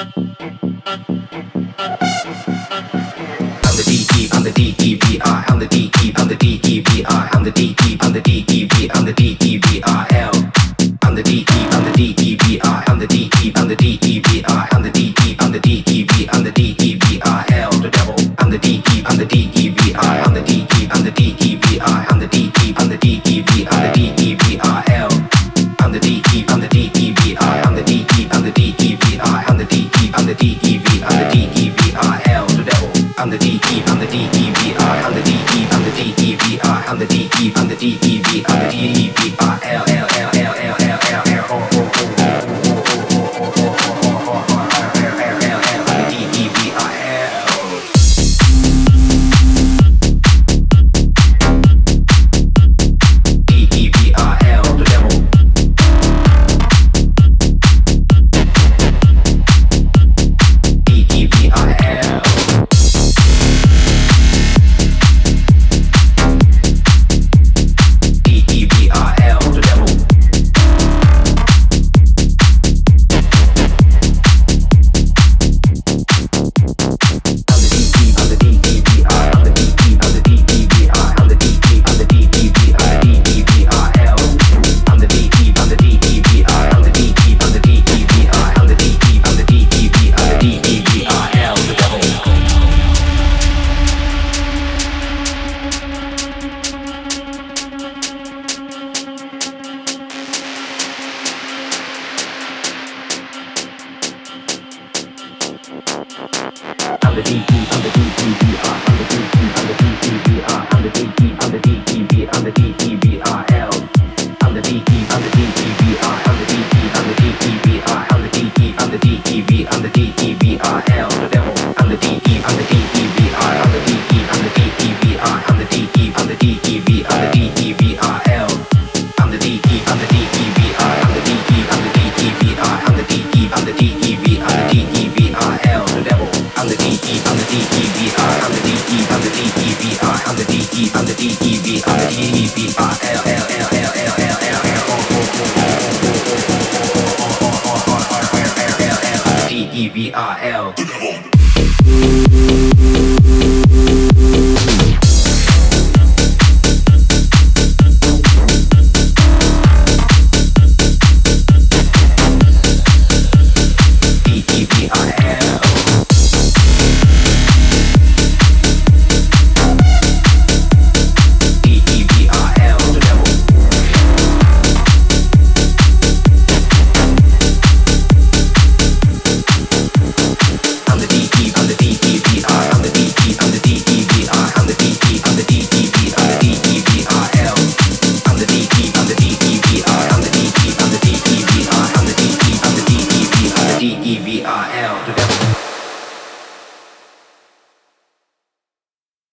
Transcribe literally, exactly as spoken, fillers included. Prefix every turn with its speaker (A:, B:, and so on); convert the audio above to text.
A: I'm the D E, I'm the D E V I, I'm the D E, I'm the D E V I, I'm the D E, I'm the D E V, I'm the D E V I L. I'm the D E, I'm the D E V I, I'm the D E, I'm the D E V I, I'm the D E, I'm the D E V, I'm the D E V I L. The devil. I'm the D E, I'm the D E V I, I'm the D E, I'm the D E V I, I'm the D E, I'm the D E V, I'm the D E V I L. I'm the D E, I'm the D E V I, I'm the D E, I'm the D E V I, I'm the D E, I'm the D E V, I'm the D E V I L. The devil. I'm the D E, I'm the D E V I, I'm the D E, I'm the D E V I, I'm the D E, I'm the D E V, I'm the D E V I L L L L L L L L O O O I'm the D E, I'm the D E V I, I'm the D E, I'm the D E V I, I'm the D E, I'm the D E V, I'm the D E V I L. I'm the D E, I'm the D E V I, I'm the D E, I'm the D E V I, I'm the D E, I'm the D E V, I'm the D E V I L. The devil. I'm the D E, I'm the D E V I, I'm the D E, I'm the D E V I, I'm the D E, I'm the D E V, I'm the D E V I L. I'm the D E, I'm the D E V I, I'm the D E, I'm the D E V I, I'm the D E, I'm the D E V, I'm the D E V I L. The devil. I'm the D E, I'm the D E V I, I'm the D E, I'm the D E V I, I'm the D E, I'm the D E V, I'm the D E V I L L L L L L L L O O O D E V I L. D E V I L.